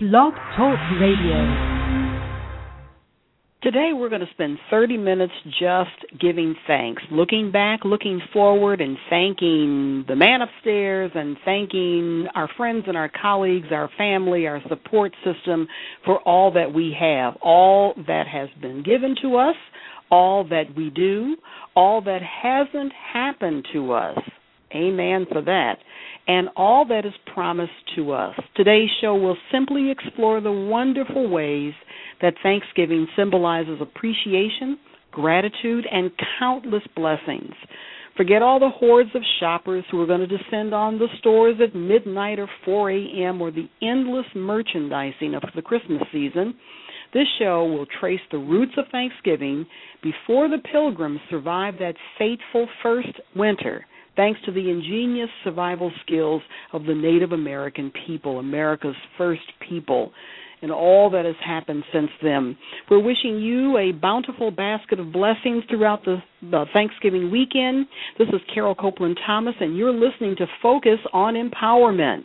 Blog Talk Radio. Today we're going to spend 30 minutes just giving thanks, looking back, looking forward, and thanking the man upstairs and thanking our friends and our colleagues, our family, our support system for all that we have, all that has been given to us, all that we do, all that hasn't happened to us. Amen for that. And all that is promised to us. Today's show will simply explore the wonderful ways that Thanksgiving symbolizes appreciation, gratitude, and countless blessings. Forget all the hordes of shoppers who are going to descend on the stores at midnight or 4 a.m. or the endless merchandising of the Christmas season. This show will trace the roots of Thanksgiving before the Pilgrims survived that fateful first winter, thanks to the ingenious survival skills of the Native American people, America's first people, and all that has happened since then. We're wishing you a bountiful basket of blessings throughout the Thanksgiving weekend. This is Carol Copeland Thomas, and you're listening to Focus on Empowerment.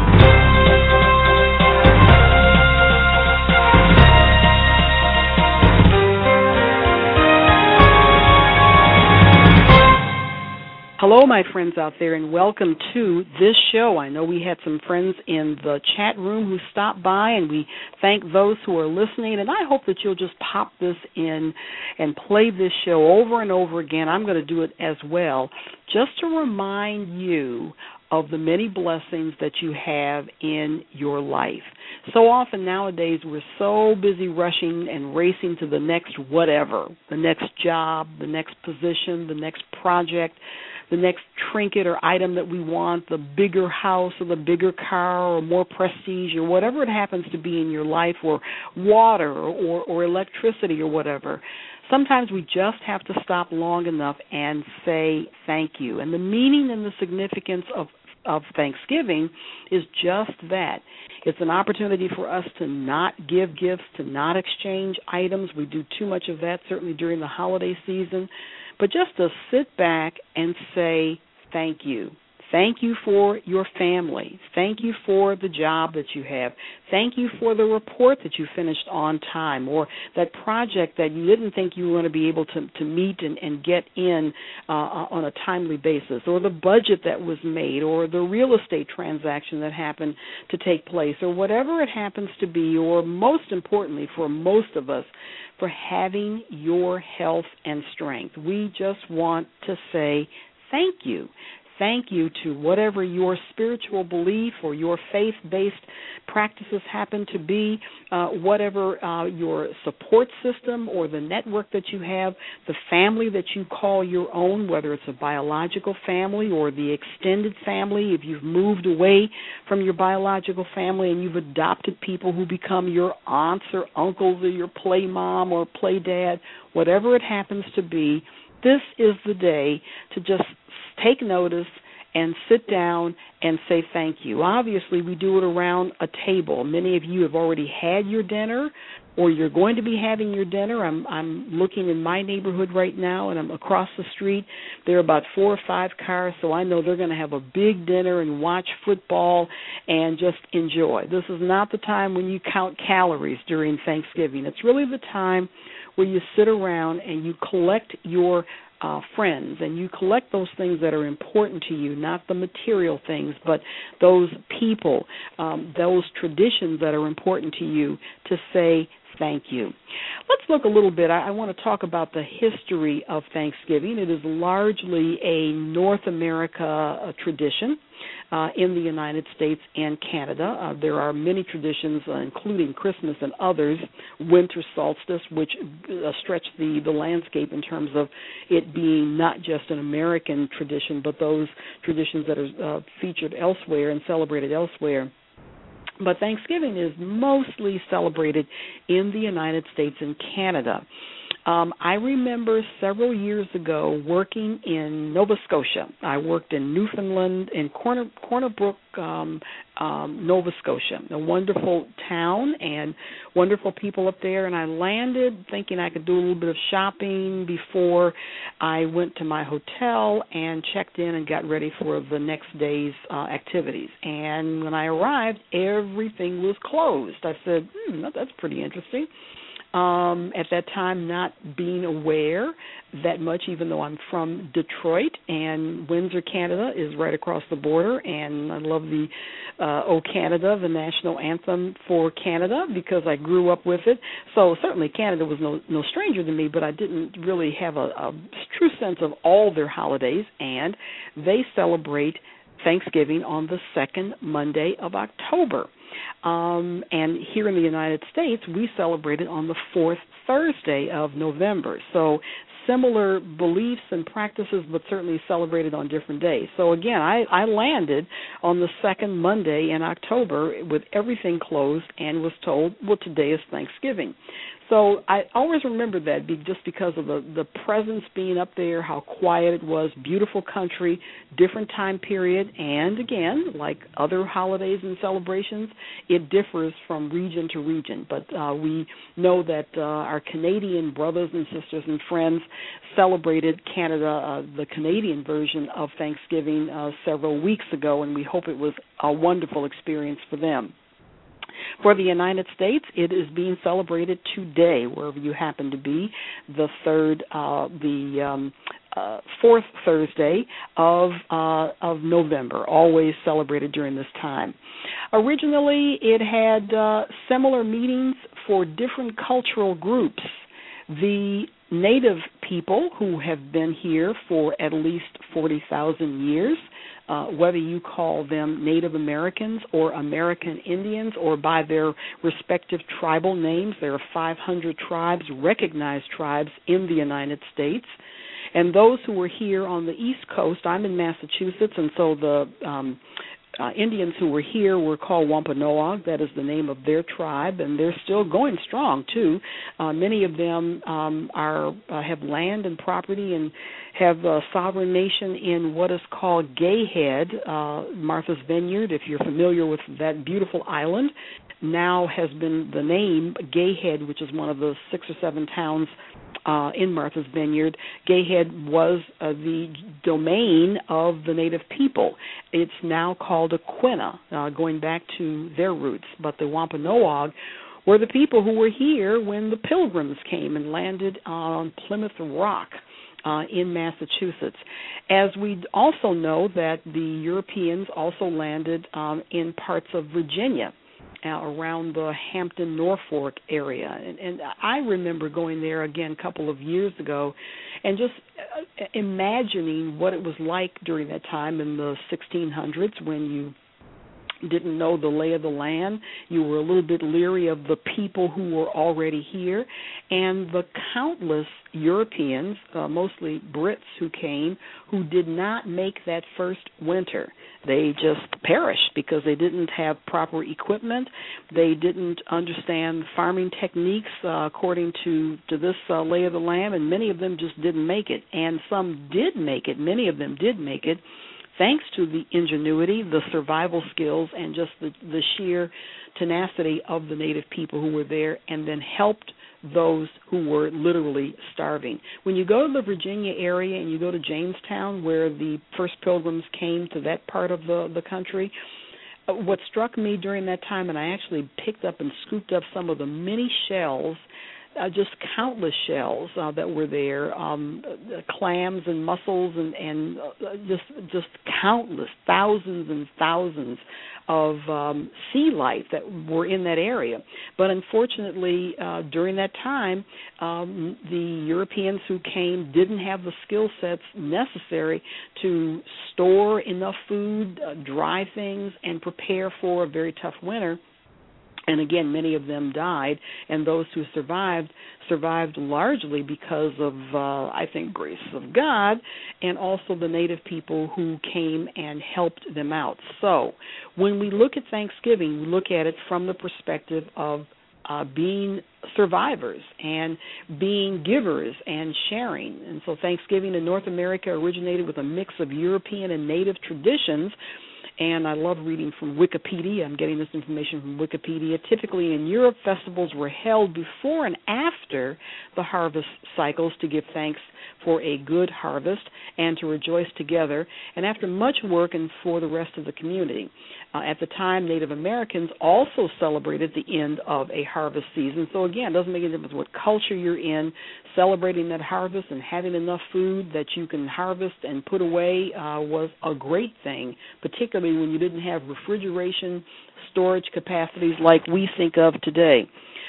Hello, my friends out there, and welcome to this show. I know we had some friends in the chat room who stopped by, and we thank those who are listening, and I hope that you'll just pop this in and play this show over and over again. I'm going to do it as well, just to remind you of the many blessings that you have in your life. So often nowadays we're so busy rushing and racing to the next whatever, the next job, the next position, the next project, the next trinket or item that we want, the bigger house or the bigger car or more prestige or whatever it happens to be in your life, or water or electricity or whatever. Sometimes we just have to stop long enough and say thank you. And the meaning and the significance of Thanksgiving is just that. It's an opportunity for us to not give gifts, to not exchange items. We do too much of that, certainly during the holiday season. But just to sit back and say thank you. Thank you for your family. Thank you for the job that you have. Thank you for the report that you finished on time, or that project that you didn't think you were going to be able to meet and get in on a timely basis, or the budget that was made, or the real estate transaction that happened to take place, or whatever it happens to be, or most importantly for most of us, for having your health and strength. We just want to say thank you. Thank you to whatever your spiritual belief or your faith-based practices happen to be, whatever your support system or the network that you have, the family that you call your own, whether it's a biological family or the extended family, if you've moved away from your biological family and you've adopted people who become your aunts or uncles or your play mom or play dad, whatever it happens to be, this is the day to just take notice and sit down and say thank you. Obviously, we do it around a table. Many of you have already had your dinner, or you're going to be having your dinner. I'm looking in my neighborhood right now, and I'm across the street. There are about 4 or 5 cars, so I know they're going to have a big dinner and watch football and just enjoy. This is not the time when you count calories during Thanksgiving. It's really the time where you sit around and you collect your friends, and you collect those things that are important to you, not the material things, but those people, those traditions that are important to you, to say thank you. Let's look a little bit. I want to talk about the history of Thanksgiving. It is largely a North America tradition in the United States and Canada. There are many traditions, including Christmas and others, winter solstice, which stretch the landscape in terms of it being not just an American tradition, but those traditions that are featured elsewhere and celebrated elsewhere. But Thanksgiving is mostly celebrated in the United States and Canada. I remember several years ago working in Nova Scotia. I worked in Newfoundland, in Corner Brook, Nova Scotia, a wonderful town and wonderful people up there. And I landed thinking I could do a little bit of shopping before I went to my hotel and checked in and got ready for the next day's activities. And when I arrived, everything was closed. I said, that's pretty interesting. At that time, not being aware that much, even though I'm from Detroit, and Windsor, Canada is right across the border, and I love the O Canada, the national anthem for Canada, because I grew up with it. So certainly Canada was no stranger to me, but I didn't really have a true sense of all their holidays, and they celebrate Thanksgiving on the second Monday of October. And here in the United States, we celebrate it on the fourth Thursday of November. So similar beliefs and practices, but certainly celebrated on different days. So again, I landed on the second Monday in October with everything closed and was told, well, today is Thanksgiving. So I always remember that just because of the presence being up there, how quiet it was, beautiful country, different time period, and again, like other holidays and celebrations, it differs from region to region. But we know that our Canadian brothers and sisters and friends celebrated Canada, the Canadian version of Thanksgiving several weeks ago, and we hope it was a wonderful experience for them. For the United States, it is being celebrated today, wherever you happen to be, the fourth Thursday of November, always celebrated during this time. Originally, it had similar meanings for different cultural groups. The Native people who have been here for at least 40,000 years, whether you call them Native Americans or American Indians or by their respective tribal names. There are 500 tribes, recognized tribes in the United States. And those who were here on the East Coast, I'm in Massachusetts, and so the Indians who were here were called Wampanoag. That is the name of their tribe, and they're still going strong, too. Many of them have land and property and have a sovereign nation in what is called Gayhead, Martha's Vineyard. If you're familiar with that beautiful island, now has been the name Gayhead, which is one of the 6 or 7 towns in Martha's Vineyard. Gayhead was the domain of the Native people. It's now called Aquinnah, going back to their roots. But the Wampanoag were the people who were here when the Pilgrims came and landed on Plymouth Rock in Massachusetts. As we also know that the Europeans also landed in parts of Virginia, around the Hampton, Norfolk area. And I remember going there again a couple of years ago and just imagining what it was like during that time in the 1600s when you didn't know the lay of the land. You were a little bit leery of the people who were already here, and the countless Europeans, mostly Brits who came, who did not make that first winter. They just perished because they didn't have proper equipment. They didn't understand farming techniques according to this lay of the land, and many of them just didn't make it. And some did make it. Many of them did make it, thanks to the ingenuity, the survival skills, and just the sheer tenacity of the Native people who were there and then helped those who were literally starving. When you go to the Virginia area and you go to Jamestown, where the first Pilgrims came to that part of the country, what struck me during that time, and I actually picked up and scooped up some of the many shells, just countless shells that were there, clams and mussels and just countless, thousands and thousands of sea life that were in that area. But unfortunately, during that time, the Europeans who came didn't have the skill sets necessary to store enough food, dry things, and prepare for a very tough winter. And again, many of them died, and those who survived largely because of, I think, grace of God, and also the Native people who came and helped them out. So when we look at Thanksgiving, we look at it from the perspective of being survivors and being givers and sharing. And so Thanksgiving in North America originated with a mix of European and native traditions. And I love reading from Wikipedia. I'm getting this information from Wikipedia. Typically in Europe, festivals were held before and after the harvest cycles to give thanks for a good harvest and to rejoice together, and after much work and for the rest of the community. At the time, Native Americans also celebrated the end of a harvest season. So again, it doesn't make any difference what culture you're in. Celebrating that harvest and having enough food that you can harvest and put away was a great thing, particularly when you didn't have refrigeration storage capacities like we think of today.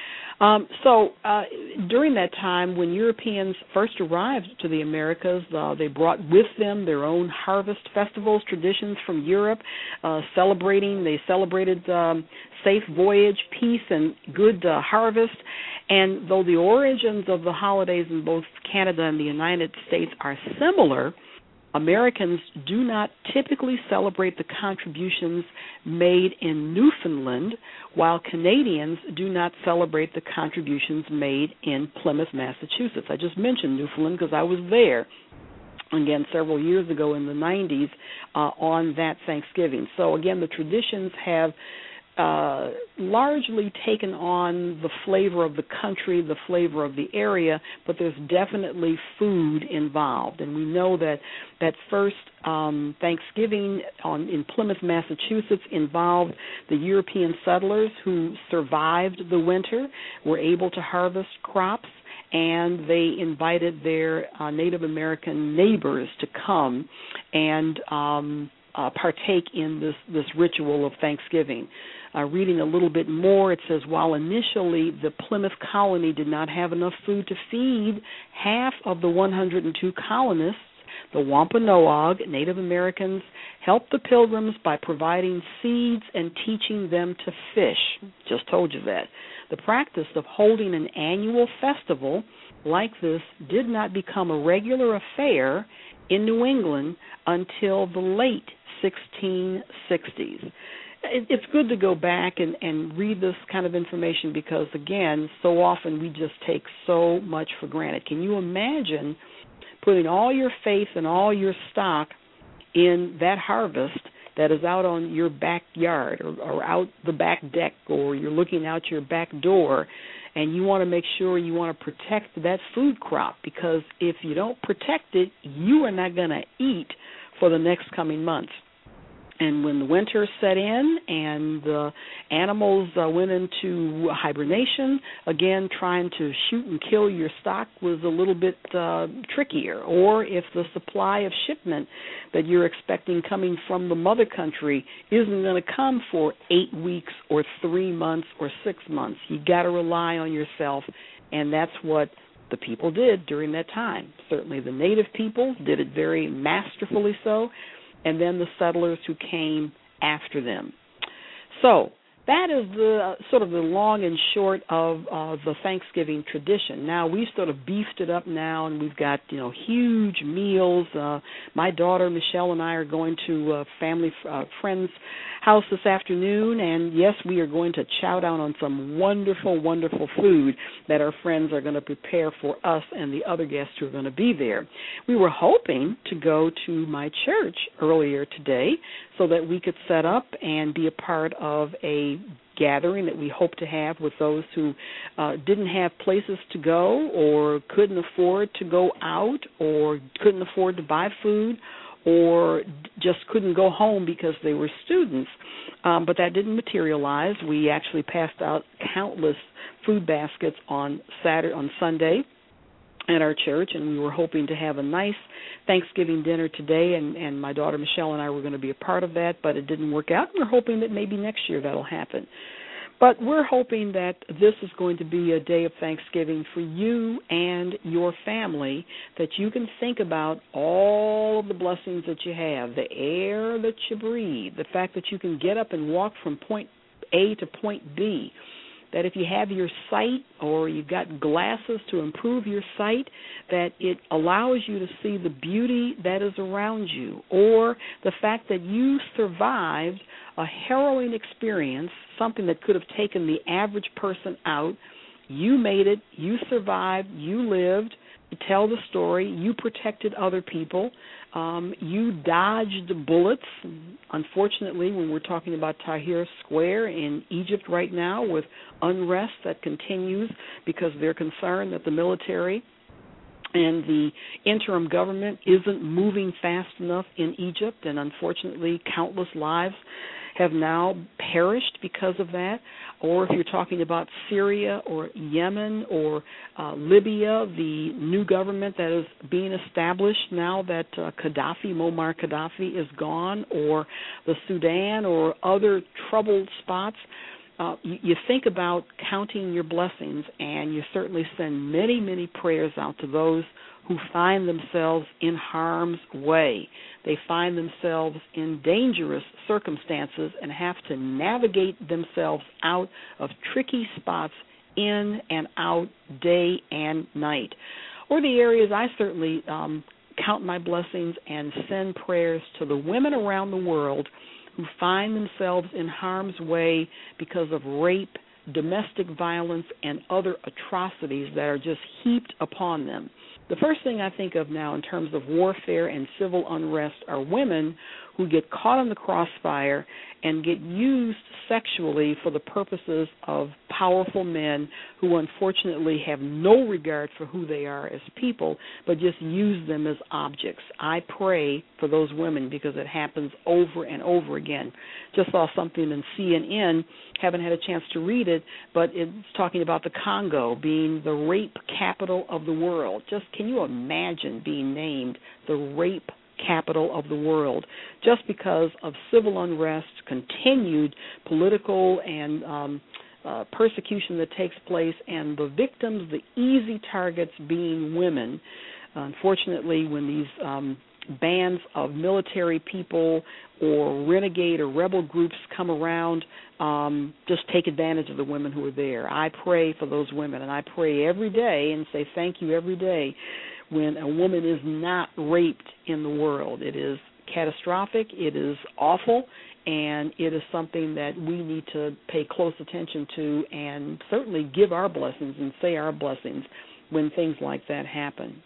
So during that time, when Europeans first arrived to the Americas, they brought with them their own harvest festivals, traditions from Europe, they celebrated safe voyage, peace, and good harvest. And though the origins of the holidays in both Canada and the United States are similar, Americans do not typically celebrate the contributions made in Newfoundland, while Canadians do not celebrate the contributions made in Plymouth, Massachusetts. I just mentioned Newfoundland because I was there, again, several years ago in the 90s on that Thanksgiving. So, again, the traditions have largely taken on the flavor of the country, the flavor of the area, but there's definitely food involved. And we know that first Thanksgiving in Plymouth, Massachusetts involved the European settlers who survived the winter, were able to harvest crops, and they invited their Native American neighbors to come and partake in this ritual of Thanksgiving. Reading a little bit more, it says, while initially the Plymouth colony did not have enough food to feed half of the 102 colonists, the Wampanoag Native Americans helped the Pilgrims by providing seeds and teaching them to fish. Just told you that. The practice of holding an annual festival like this did not become a regular affair in New England until the late 1660s. It's good to go back and read this kind of information because, again, so often we just take so much for granted. Can you imagine putting all your faith and all your stock in that harvest that is out on your backyard or out the back deck, or you're looking out your back door, and you want to make sure you want to protect that food crop, because if you don't protect it, you are not going to eat for the next coming months. And when the winter set in and the animals went into hibernation, again, trying to shoot and kill your stock was a little bit trickier. Or if the supply of shipment that you're expecting coming from the mother country isn't going to come for 8 weeks or 3 months or 6 months, you got to rely on yourself, and that's what the people did during that time. Certainly the native people did it very masterfully so, and then the settlers who came after them. So that is the sort of the long and short of the Thanksgiving tradition. Now we've sort of beefed it up now, and we've got huge meals. My daughter Michelle and I are going to a family friend's house this afternoon, and yes, we are going to chow down on some wonderful, wonderful food that our friends are going to prepare for us and the other guests who are going to be there. We were hoping to go to my church earlier today so that we could set up and be a part of a gathering that we hope to have with those who didn't have places to go or couldn't afford to go out or couldn't afford to buy food or just couldn't go home because they were students. But that didn't materialize. We actually passed out countless food baskets on Sunday at our church, and we were hoping to have a nice Thanksgiving dinner today, and my daughter Michelle and I were going to be a part of that, but it didn't work out. We're hoping that maybe next year that'll happen. But we're hoping that this is going to be a day of Thanksgiving for you and your family, that you can think about all of the blessings that you have, the air that you breathe, the fact that you can get up and walk from point A to point B, that if you have your sight or you've got glasses to improve your sight, that it allows you to see the beauty that is around you, or the fact that you survived a harrowing experience, something that could have taken the average person out. You made it, you survived, you lived, you tell the story, you protected other people, you dodged bullets. Unfortunately, when we're talking about Tahrir Square in Egypt right now with unrest that continues because they're concerned that the military and the interim government isn't moving fast enough in Egypt, and unfortunately countless lives have now perished because of that. Or if you're talking about Syria or Yemen or Libya, the new government that is being established now that Muammar Gaddafi is gone, or the Sudan or other troubled spots, you think about counting your blessings, and you certainly send many, many prayers out to those who find themselves in harm's way. They find themselves in dangerous circumstances and have to navigate themselves out of tricky spots in and out day and night. Or the areas I certainly count my blessings and send prayers to the women around the world who find themselves in harm's way because of rape, domestic violence, and other atrocities that are just heaped upon them. The first thing I think of now in terms of warfare and civil unrest are women who get caught in the crossfire and get used sexually for the purposes of powerful men who unfortunately have no regard for who they are as people, but just use them as objects. I pray for those women because it happens over and over again. Just saw something in CNN, haven't had a chance to read it, but it's talking about the Congo being the rape capital of the world. Just can you imagine being named the rape capital of the world just because of civil unrest, continued political and persecution that takes place, and the victims, the easy targets being women. Unfortunately, when these bands of military people or renegade or rebel groups come around, just take advantage of the women who are there. I pray for those women, and I pray every day and say thank you every day when a woman is not raped in the world. It is catastrophic, it is awful, and it is something that we need to pay close attention to and certainly give our blessings and say our blessings when things like that happen.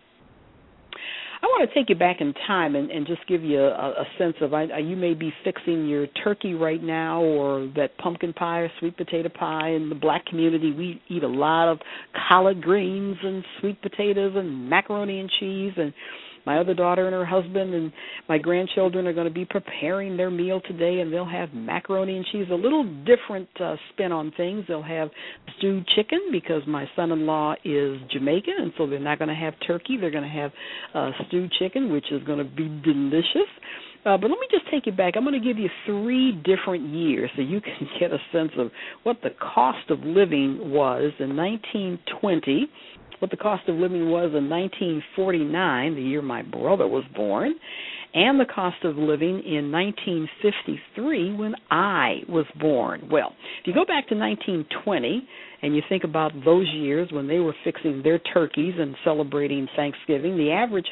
I want to take you back in time and just give you a sense of, you may be fixing your turkey right now or that pumpkin pie or sweet potato pie. In the black community, we eat a lot of collard greens and sweet potatoes and macaroni and cheese, and my other daughter and her husband and my grandchildren are going to be preparing their meal today, and they'll have macaroni and cheese, a little different spin on things. They'll have stewed chicken because my son-in-law is Jamaican, and so they're not going to have turkey. They're going to have stewed chicken, which is going to be delicious. But let me just take you back. I'm going to give you 3 different years so you can get a sense of what the cost of living was in 1920, what the cost of living was in 1949, the year my brother was born, and the cost of living in 1953 when I was born. Well, if you go back to 1920 and you think about those years when they were fixing their turkeys and celebrating Thanksgiving, the average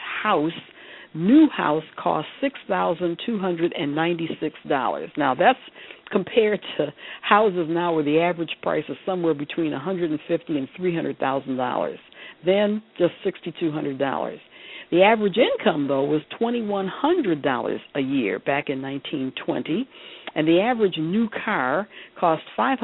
new house cost $6,296. Now, that's compared to houses now where the average price is somewhere between $150,000 and $300,000. Then just $6,200. The average income, though, was $2,100 a year back in 1920, and the average new car cost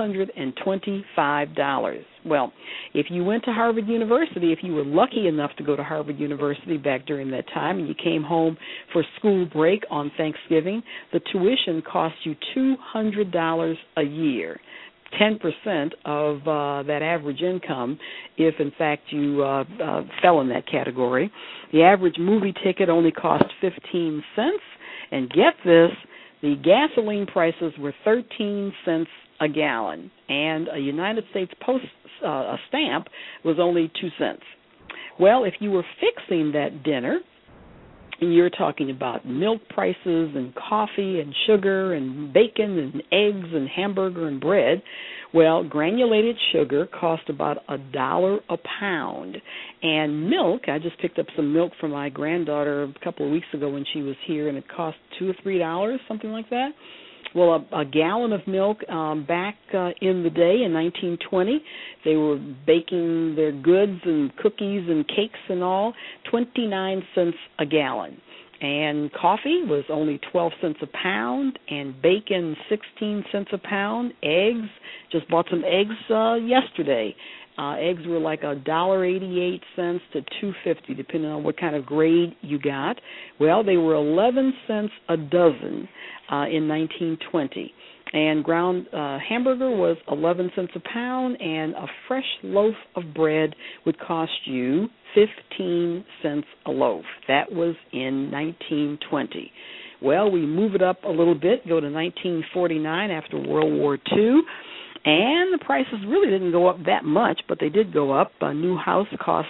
$525. Well, if you went to Harvard University, if you were lucky enough to go to Harvard University back during that time and you came home for school break on Thanksgiving, the tuition cost you $200 a year. 10% of that average income if, in fact, you fell in that category. The average movie ticket only cost 15 cents. And get this, the gasoline prices were 13 cents a gallon. And a United States Post stamp was only 2 cents. Well, if you were fixing that dinner, And you're talking about milk prices and coffee and sugar and bacon and eggs and hamburger and bread. Well, granulated sugar cost about $1 a pound. And milk, I just picked up some milk from my granddaughter a couple of weeks ago when she was here, and it cost $2 or $3, something like that. Well, a gallon of milk back in the day in 1920, they were baking their goods and cookies and cakes and all, 29 cents a gallon. And coffee was only 12 cents a pound, and bacon 16 cents a pound. Eggs, just bought some eggs yesterday. Eggs were like $1.88 to $2.50, depending on what kind of grade you got. Well, they were 11 cents a dozen in 1920. And ground hamburger was 11 cents a pound, and a fresh loaf of bread would cost you 15 cents a loaf. That was in 1920. Well, we move it up a little bit, go to 1949 after World War II, and the prices really didn't go up that much, but they did go up. A new house cost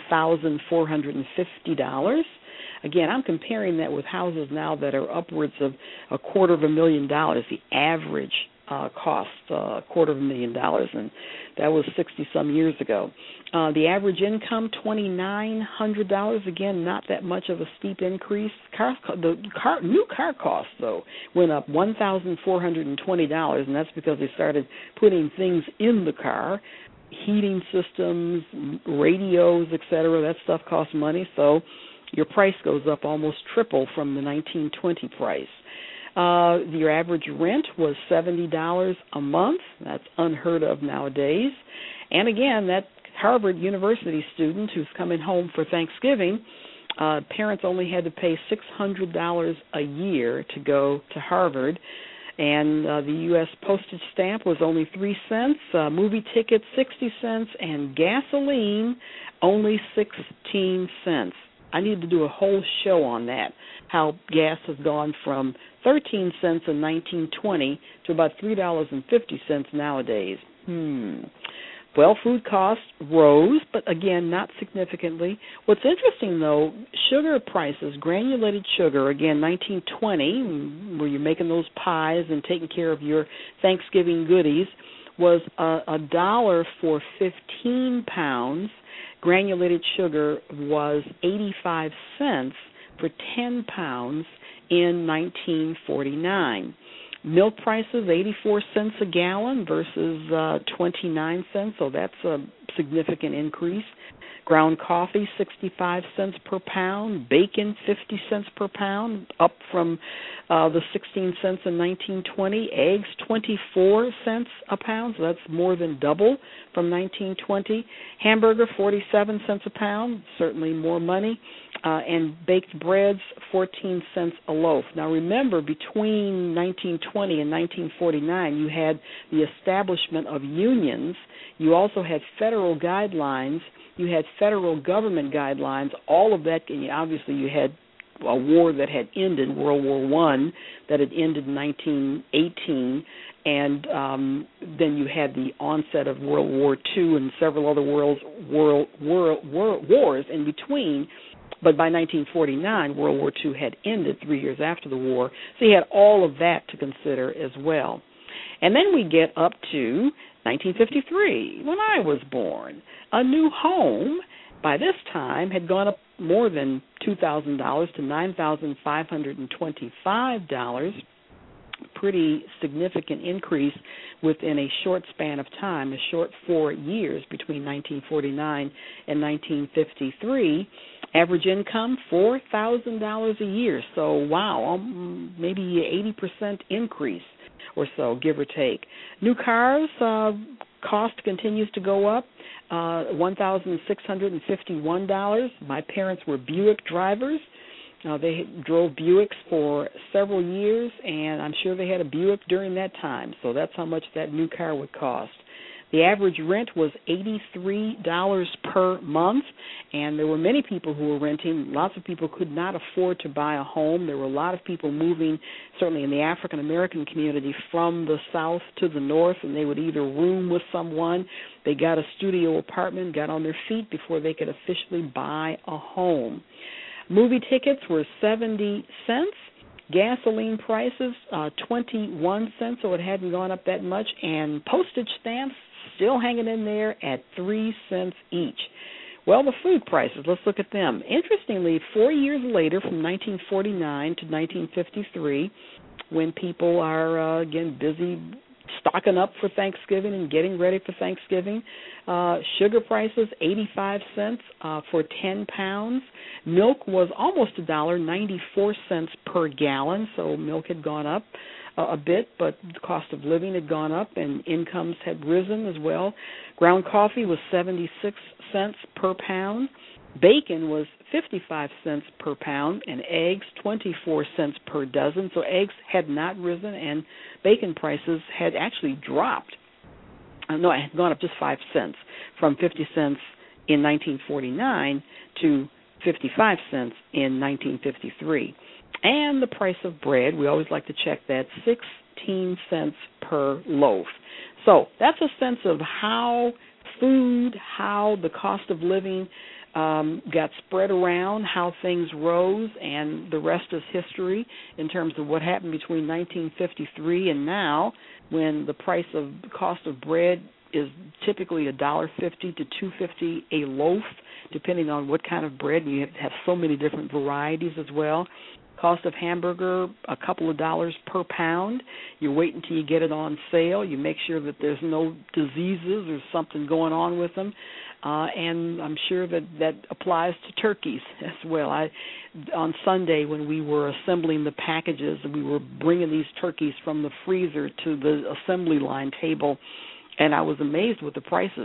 $7,450. Again, I'm comparing that with houses now that are upwards of $250,000. The average cost $250,000, and that was 60-some years ago. The average income, $2,900. Again, not that much of a steep increase. New car costs, though, went up $1,420, and that's because they started putting things in the car, heating systems, radios, etc. That stuff costs money, so your price goes up almost triple from the 1920 price. Your average rent was $70 a month. That's unheard of nowadays. And again, that Harvard University student who's coming home for Thanksgiving, parents only had to pay $600 a year to go to Harvard. And the U.S. postage stamp was only 3 cents, movie tickets 60 cents, and gasoline only 16 cents. I need to do a whole show on that, how gas has gone from 13 cents in 1920 to about $3.50 nowadays. Well, food costs rose, but again, not significantly. What's interesting, though, sugar prices, granulated sugar, again, 1920, where you're making those pies and taking care of your Thanksgiving goodies, was $1 for 15 pounds. Granulated sugar was 85 cents for 10 pounds in 1949. Milk prices, 84 cents a gallon versus 29 cents, so that's a significant increase. Ground coffee, 65 cents per pound. Bacon, 50 cents per pound, up from the 16 cents in 1920. Eggs, 24 cents a pound, so that's more than double from 1920. Hamburger, 47 cents a pound, certainly more money. And baked breads, 14 cents a loaf. Now remember, between 1920 and 1949, you had the establishment of unions. You also had federal guidelines. You had federal government guidelines. All of that, and obviously you had a war that had ended, World War I, that had ended in 1918, and then you had the onset of World War II and several other wars in between. But by 1949, World War II had ended 3 years after the war, so you had all of that to consider as well. And then we get up to 1953, when I was born. A new home, by this time, had gone up more than $2,000 to $9,525, pretty significant increase within a short span of time, a short 4 years between 1949 and 1953. Average income, $4,000 a year. So, wow, maybe 80% increase or so, give or take. New cars, cost continues to go up, $1,651. My parents were Buick drivers. They drove Buicks for several years, and I'm sure they had a Buick during that time. So that's how much that new car would cost. The average rent was $83 per month, and there were many people who were renting. Lots of people could not afford to buy a home. There were a lot of people moving, certainly in the African-American community, from the south to the north, and they would either room with someone, they got a studio apartment, got on their feet before they could officially buy a home. Movie tickets were 70 cents. Gasoline prices, 21 cents, so it hadn't gone up that much. And postage stamps still hanging in there at 3 cents each. Well, the food prices, let's look at them. Interestingly, 4 years later, from 1949 to 1953, when people are, again, busy stocking up for Thanksgiving and getting ready for Thanksgiving, sugar prices, 85 cents for 10 pounds. Milk was almost $1, 94 cents per gallon, so milk had gone up a bit, but the cost of living had gone up and incomes had risen as well. Ground coffee was 76 cents per pound. Bacon was 55 cents per pound, and eggs 24 cents per dozen. So eggs had not risen, and bacon prices had actually dropped. No, it had gone up just 5 cents, from 50 cents in 1949 to 55 cents in 1953. And the price of bread, we always like to check that, 16 cents per loaf. So that's a sense of how food, how the cost of living got spread around, how things rose, and the rest is history in terms of what happened between 1953 and now, when the price of the cost of bread is typically $1.50 to $2.50 a loaf, depending on what kind of bread. You have so many different varieties as well. Cost of hamburger, a couple of dollars per pound. You wait until you get it on sale. You make sure that there's no diseases or something going on with them. And I'm sure that applies to turkeys as well. On Sunday, when we were assembling the packages, we were bringing these turkeys from the freezer to the assembly line table, and I was amazed with the prices,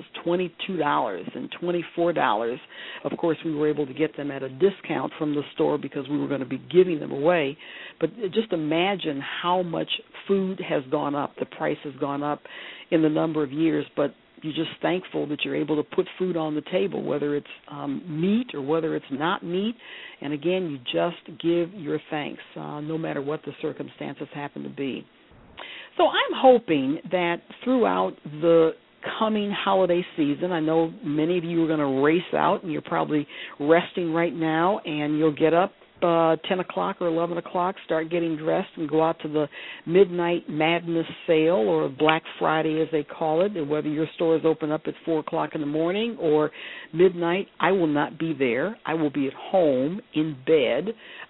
$22 and $24. Of course, we were able to get them at a discount from the store because we were going to be giving them away. But just imagine how much food has gone up. The price has gone up in the number of years, but you're just thankful that you're able to put food on the table, whether it's meat or whether it's not meat. And again, you just give your thanks, no matter what the circumstances happen to be. So I'm hoping that throughout the coming holiday season, I know many of you are going to race out, and you're probably resting right now, and you'll get up 10 o'clock or 11 o'clock, start getting dressed, and go out to the Midnight Madness sale, or Black Friday as they call it, and whether your stores open up at 4 o'clock in the morning or midnight. I will not be there. I will be at home in bed.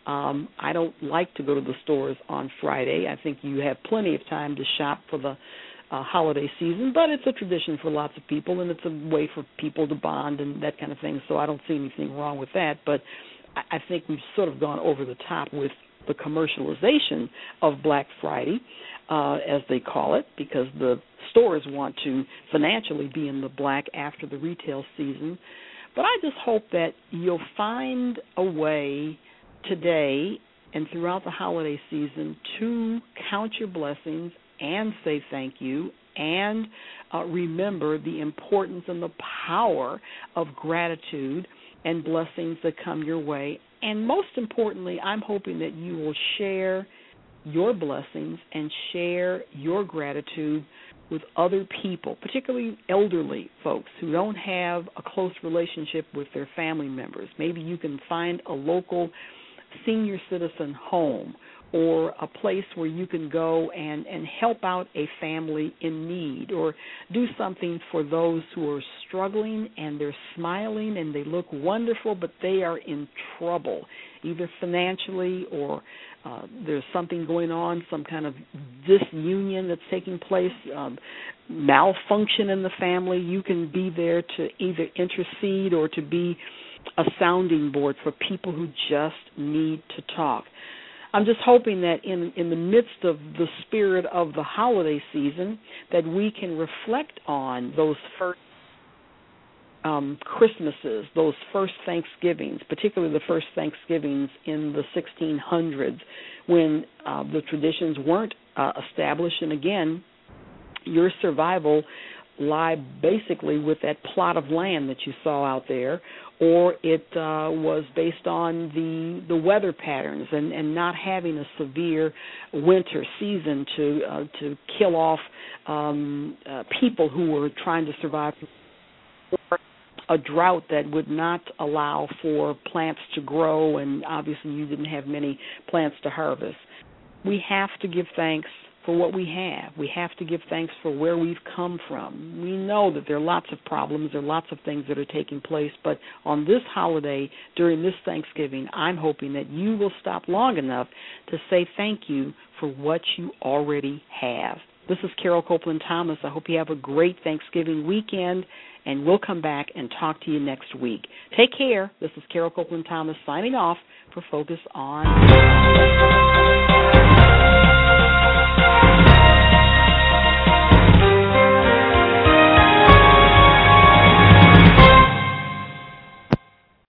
I don't like to go to the stores on Friday. I think you have plenty of time to shop for the holiday season, but it's a tradition for lots of people, and it's a way for people to bond and that kind of thing, so I don't see anything wrong with that. But I think we've sort of gone over the top with the commercialization of Black Friday, as they call it, because the stores want to financially be in the black after the retail season. But I just hope that you'll find a way today and throughout the holiday season to count your blessings and say thank you, and remember the importance and the power of gratitude and blessings that come your way. And most importantly, I'm hoping that you will share your blessings and share your gratitude with other people, particularly elderly folks who don't have a close relationship with their family members. Maybe you can find a local senior citizen home or a place where you can go and help out a family in need, or do something for those who are struggling and they're smiling and they look wonderful, but they are in trouble, either financially or there's something going on, some kind of disunion that's taking place, malfunction in the family. You can be there to either intercede or to be a sounding board for people who just need to talk. I'm just hoping that in the midst of the spirit of the holiday season, that we can reflect on those first Christmases, those first Thanksgivings, particularly the first Thanksgivings in the 1600s, when the traditions weren't established. And again, your survival lie basically with that plot of land that you saw out there, or it was based on the weather patterns and not having a severe winter season to kill off people who were trying to survive. a drought that would not allow for plants to grow, and obviously you didn't have many plants to harvest. We have to give thanks for what we have. We have to give thanks for where we've come from. We know that there are lots of problems, there are lots of things that are taking place, but on this holiday, during this Thanksgiving, I'm hoping that you will stop long enough to say thank you for what you already have. This is Carol Copeland Thomas. I hope you have a great Thanksgiving weekend, and we'll come back and talk to you next week. Take care. This is Carol Copeland Thomas signing off for Focus on.